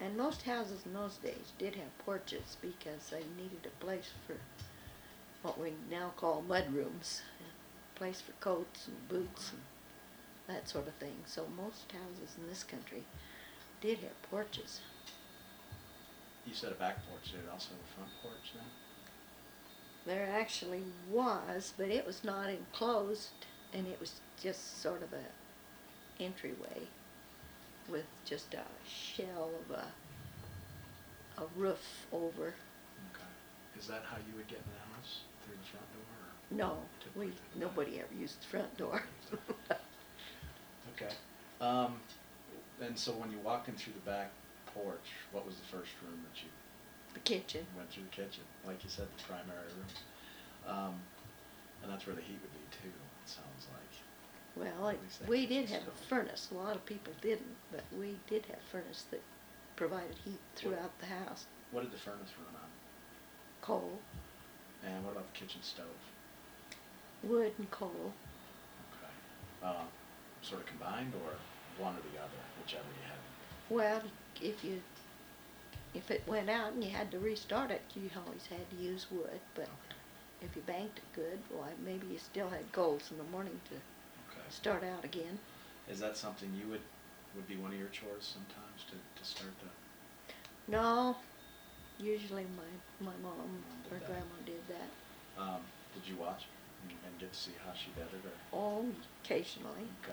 And most houses in those days did have porches because they needed a place for what we now call mud rooms, a place for coats and boots and that sort of thing. So most houses in this country did have porches. You said a back porch. Did it also have a front porch then? There actually was, but it was not enclosed, and it was just sort of a entryway with just a shell of a roof over. Okay. Is that how you would get in the house? Through the front door? Or No, typically through the nobody ever used the front door. back? Okay. And so when you walked in through the back porch, what was the first room that you The kitchen. went through? The kitchen, like you said, the primary room. And that's where the heat would be too, it sounds like. Well, At least that we kitchen did have a stove. furnace. A lot of people didn't, but we did have furnace that provided heat throughout the house. What did the furnace run on? Coal, And what about the kitchen stove? wood and coal. Okay. Sort of combined or one or the other, whichever you had? Well, if it went out and you had to restart it, you always had to use wood. But Okay. if you banked it good, why, maybe you still had coals in the morning to Okay. start out again. Is that something you would be one of your chores sometimes to start the? No, usually my mom Mom did or that. grandma did that. Did you watch and get to see how she did it, or? Oh, occasionally. Okay.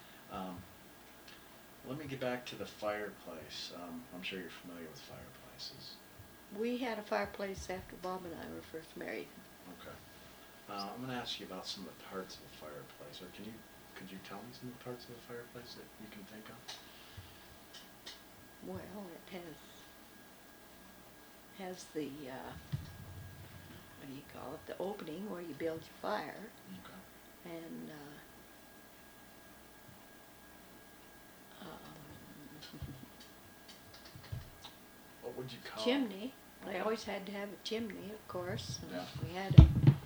Let me get back to the fireplace. I'm sure you're familiar with fireplaces. We had a fireplace after Bob and I were first married. Okay. I'm going to ask you about some of the parts of a fireplace, or could you tell me some of the parts of a fireplace that you can think of? Well, it has the what do you call it? The opening where you build your fire, Okay. and What would you call chimney. They Okay. always had to have a chimney, of course. And Yeah. we had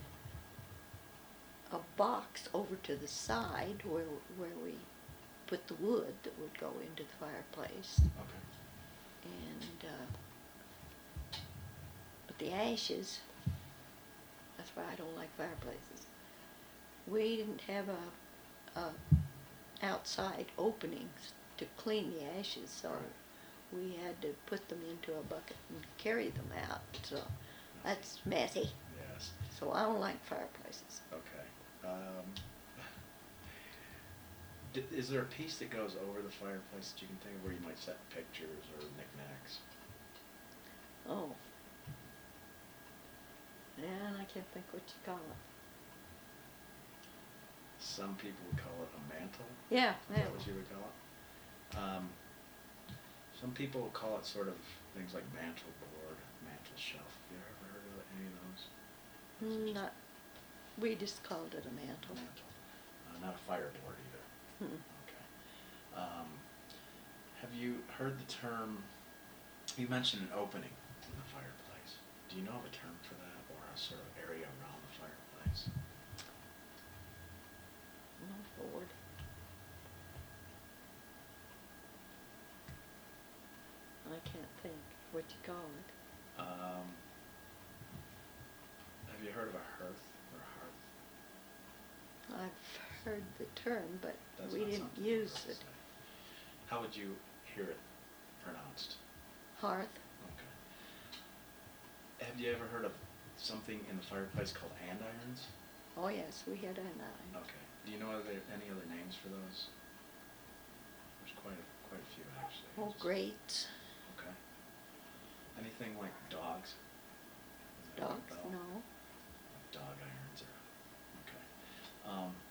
a box over to the side where we put the wood that would go into the fireplace, Okay. and but the ashes. That's why I don't like fireplaces. We didn't have a outside openings to clean the ashes, so Right. we had to put them into a bucket and carry them out. So that's messy. Yes. So I don't like fireplaces. Okay. Is there a piece that goes over the fireplace that you can think of where you might set pictures or knickknacks? Oh. Yeah, and I can't think what you call it. Some people would call it a mantle. Yeah, Is that what you would call it? Some people would call it sort of things like mantle board, mantle shelf. Have you ever heard of any of those? Or is it just Not. We just called it a mantle. mantle? Not a fireboard either. Hmm. Okay. Have you heard the term? You mentioned an opening in the fireplace. Do you know of a term for that, or a sort of area around the fireplace? No, Lord. I can't think what you call it. Have you heard of a hearth or hearth? I've heard the term, but That's we not didn't something you use really it. say. How would you hear it pronounced? Hearth. Okay. Have you ever heard of something in the fireplace called andirons? Oh yes, we had an eye. Okay. Do you know any other names for those? There's quite a few actually. Oh, great. Okay. Anything like dogs? Is that what Dogs? they're called? No. Like dog irons or okay.